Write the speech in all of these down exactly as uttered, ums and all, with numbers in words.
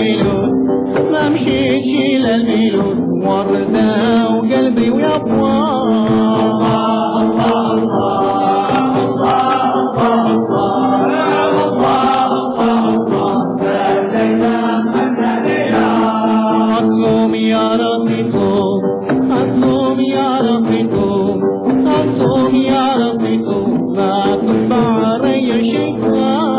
الميلود ما مشيتش إلى الميلود وردة وقلبي ويبوى أصوم يا راسي صوم أصوم يا راسي صوم أصوم يا راسي صوم لا تطبع علي شيطان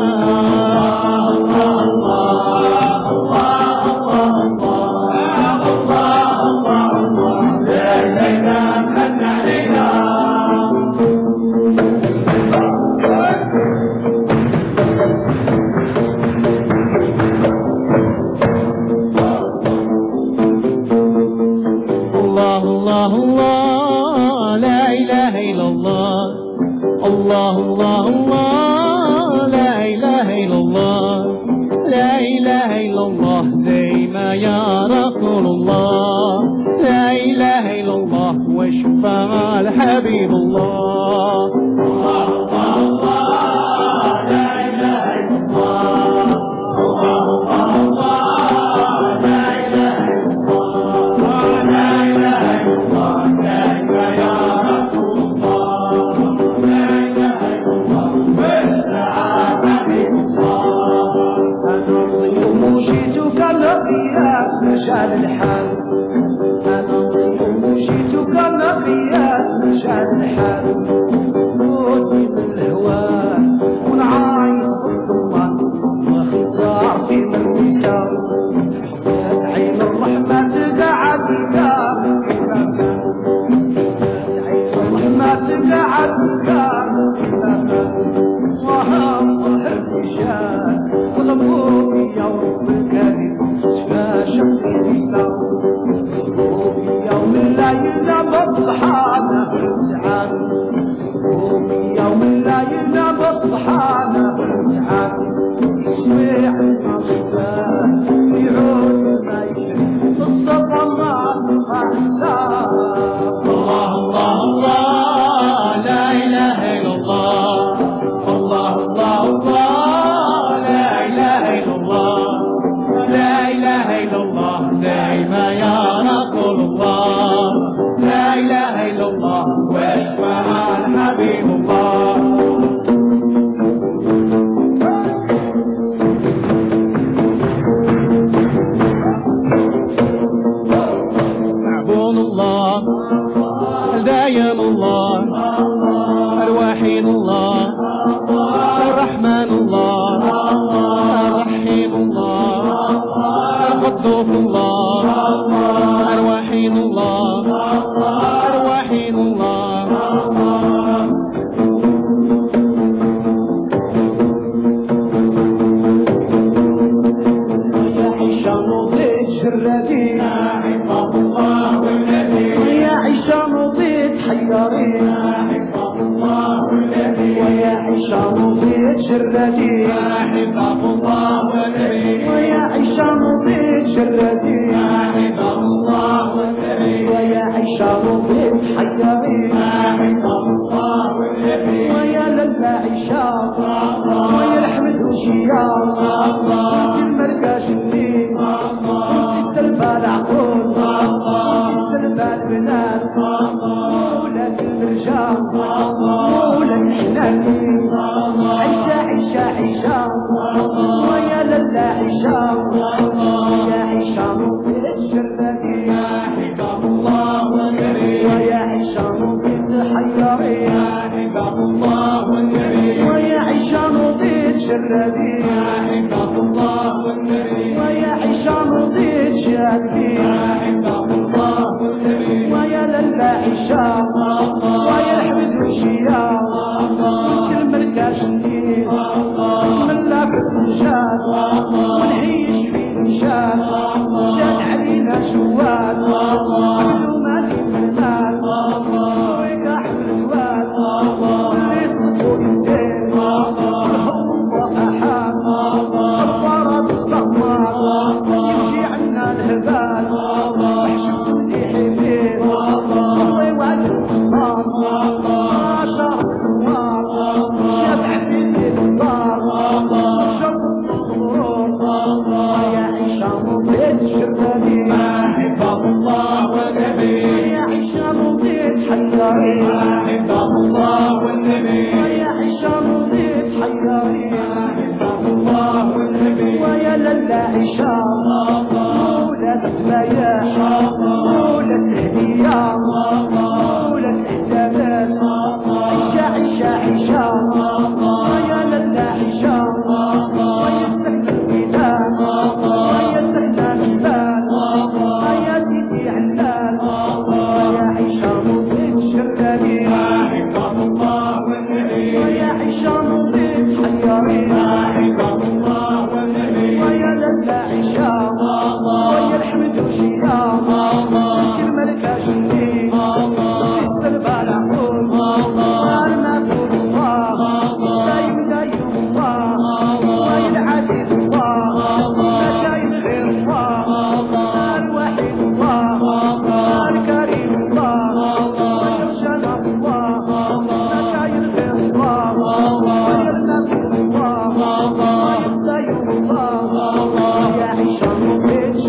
الله الله لا إله إلا الله الله الله الله لا إله إلا الله لا إله إلا الله دايما يا رسول الله لا إله إلا الله واشفع الحبيب الله الله الله الله لا إله إلا الله الله الله لا إله إلا الله لا إله إلا الله دايما يا رسول الله لا إله إلا الله واشفع الحبيب الله أنا اليوم جيتك نقيا مجال الحال أنا اليوم جيتك نقيا مجال الحال ودي من الهوى ونعاين بالضمان واختار في النساء يا زعيم الرحمة تقعد بك يا زعيم الرحمة تقعد بك وهم الرجال قلبوا في يوم الكريم تتفاشى في النساء وفي يوم الليل بصبحانه بالامتحان وفي يوم الليل بصبحانه بالامتحان يسمع المغفى يعود ما يشري الصبر ما صبح الساعة الله الله الله لا إله إلا الله الله الله الله لا إله إلا الله لا إله إلا الله دائما يا رسول الله لا إله إلا الله واشفع الحبيب الله معبود الله الدايم الله الوحيد الله الرحمن الله الرحيم الله القدوس الله الوحيد الله الوحيد الله يا عيشة مضيت جرادي يا حفظ الله والنبي يا عيشة مضيت حياري يا حفظ الله والنبي ويا عيشة مضيت جرادي يا حفظ الله والنبي ويا عيشة مضيت جرادي يا حفظ الله والنبي ويا عيشة مضيت حياري يا حفظ الله والنبي ويا للا عيشة ويا الحمد وشيا انت المركاش الليل انت السلبة العقول انت السلبة البنات ولات الرجال ولا الحنانين عيشة عيشة عيشة ويا للا عيشة ويا عيشة مضيت جرادي يا حفظ الله والنبي ويا عيشة مضيت حياري يا حفظ الله والنبي ويا عيشة مضيت جرادي يا حفظ الله والنبي ويا عيشة مضيت جادي يا حفظ الله والنبي ويا للا عيشة ويا الحمد وشيا انت الملكة الليل بسم الله في الفنجان ونعيش في نشان جات علينا جوال كل ما في المال صورك احمل زوال اللي صدقوا يدين الحب واحاد غفارة الصغار يمشي عنا الهبال حشمت مليح الليل صلي وعد المختار ما شاء النوار شاب حبيبي في الدار شوف النور يا عيشة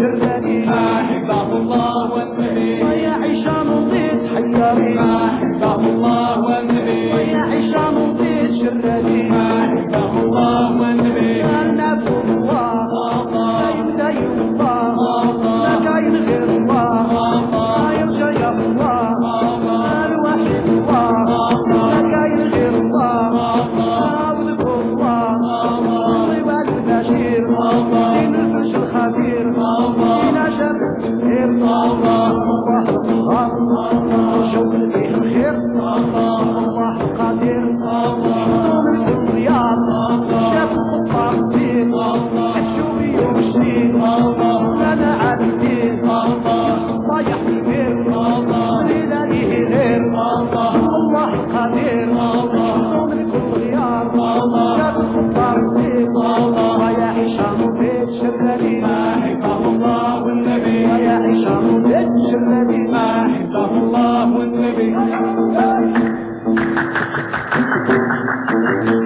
الشراني أحبه الله والنبي ويا هشام ضيت حياري أحبه الله والنبي ويا هشام ضيت شراني أحبه الله والنبي أنا الله لا يبدا الله لا كاين غير الله لا يرجى يا الله الوحيد الله لا كاين غير الله عبدك الله صلي والبشير زين الفرش الخبير إلى شر الخير الله الله شوق فيه الخير الله القدير من الديار شاف القطار الزين شوي ومشتين لنا عالدين الصبايح كبير ليلة ليه غير الله القدير من كل غيار شاف القطار الزين ويا هشام بيت شراني أحبه الله والنبي ويا هشام بيت شراني أحبه الله والنبي